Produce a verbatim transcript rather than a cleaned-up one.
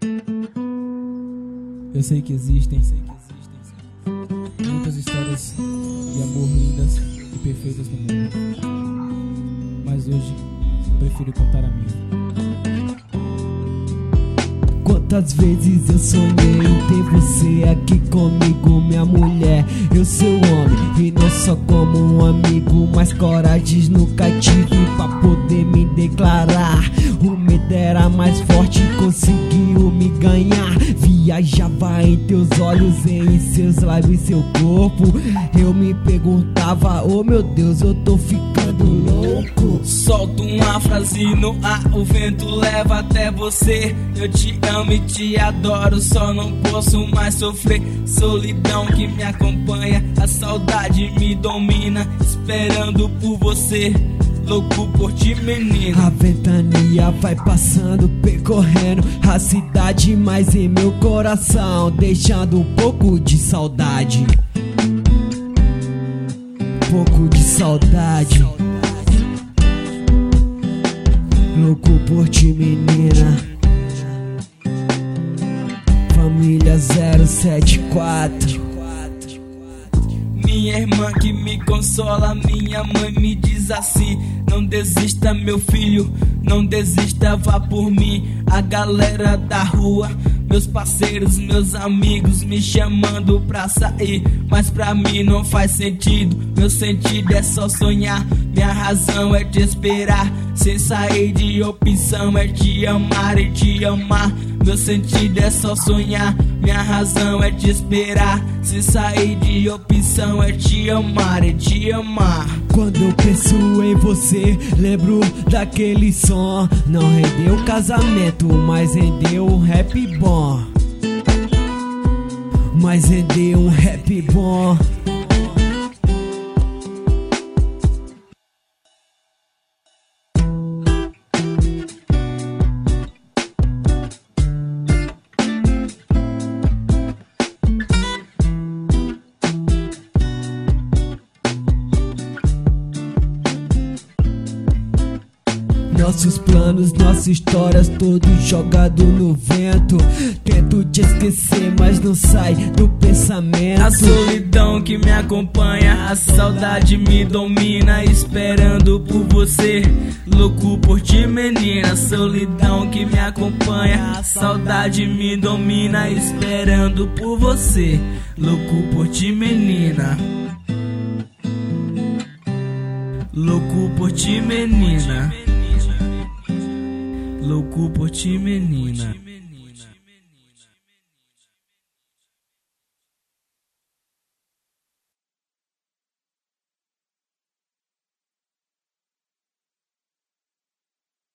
Eu sei que existem muitas histórias de amor lindas e perfeitas no mundo, mas hoje eu prefiro contar a minha. Quantas vezes eu sonhei em ter você aqui comigo, minha mulher. Eu sou homem e não só como um amigo, mas coragens nunca tive pra poder me declarar. O medo era mais forte, conseguiu me ganhar. Viajava em teus olhos, em seus lábios, seu corpo. Eu me perguntava, oh meu Deus, eu tô ficando louco. Solto uma frase no ar, o vento leva até você. Eu te amo e te adoro, só não posso mais sofrer. Solidão que me acompanha, a saudade me domina, esperando por você, louco por ti, menina. A ventania vai passando, percorrendo a cidade, mas em meu coração deixando um pouco de saudade. Um pouco de saudade. Louco por ti, menina. Família zero sete quatro. Minha irmã que me consola, minha mãe me diz assim: não desista, meu filho, não desista, vá por mim. A galera da rua, meus parceiros, meus amigos me chamando pra sair, mas pra mim não faz sentido. Meu sentido é só sonhar, minha razão é te esperar. Sem sair de opção é te amar e te amar. Meu sentido é só sonhar, minha razão é te esperar. Se sair de opção é te amar e te amar. Quando eu penso em você, lembro daquele som. Não rendeu casamento, mas rendeu um rap bom. Mas rendeu um rap bom. Nossos planos, nossas histórias, todos jogados no vento. Tento te esquecer, mas não sai do pensamento. A solidão que me acompanha, a saudade me domina, esperando por você, louco por ti, menina. A solidão que me acompanha, a saudade me domina, esperando por você, louco por ti, menina. Louco por ti, menina. Louco por ti, menina.